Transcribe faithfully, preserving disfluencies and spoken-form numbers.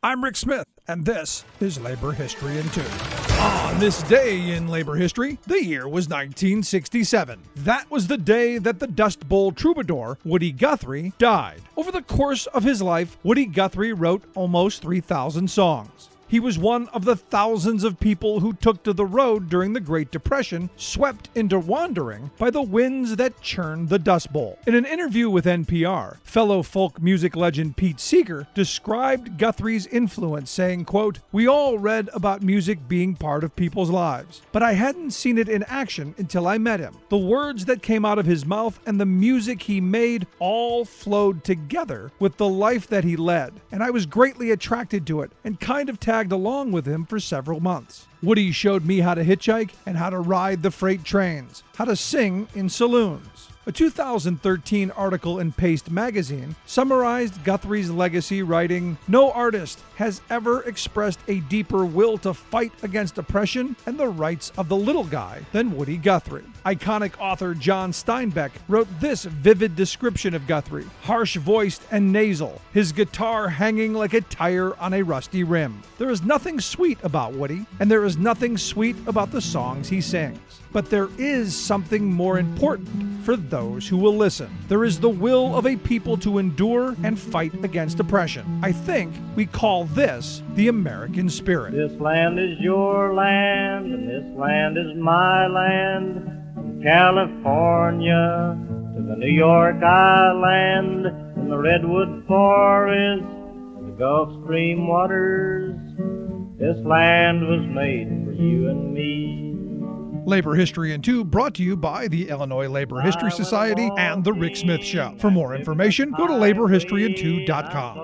I'm Rick Smith, and this is Labor History in Two. On this day in labor history, the year was nineteen sixty-seven. That was the day that the Dust Bowl troubadour, Woody Guthrie, died. Over the course of his life, Woody Guthrie wrote almost three thousand songs. He was one of the thousands of people who took to the road during the Great Depression, swept into wandering by the winds that churned the Dust Bowl. In an interview with N P R, fellow folk music legend Pete Seeger described Guthrie's influence, saying, quote, "We all read about music being part of people's lives, but I hadn't seen it in action until I met him. The words that came out of his mouth and the music he made all flowed together with the life that he led, and I was greatly attracted to it and kind of tagged along with him for several months. Woody showed me how to hitchhike and how to ride the freight trains, how to sing in saloons." A two thousand thirteen article in Paste magazine summarized Guthrie's legacy, writing, "No artist has ever expressed a deeper will to fight against oppression and the rights of the little guy than Woody Guthrie." Iconic author John Steinbeck wrote this vivid description of Guthrie: harsh-voiced and nasal, his guitar hanging like a tire on a rusty rim. There is nothing sweet about Woody, and there is nothing sweet about the songs he sings. But there is something more important for those who will listen. There is the will of a people to endure and fight against oppression. I think we call this the American spirit. This land is your land, and this land is my land. From California to the New York Island, from the Redwood Forest to the Gulf Stream waters, this land was made for you and me. Labor History in Two, brought to you by the Illinois Labor History Society and The Rick Smith Show. For more information, go to labor history in two dot com.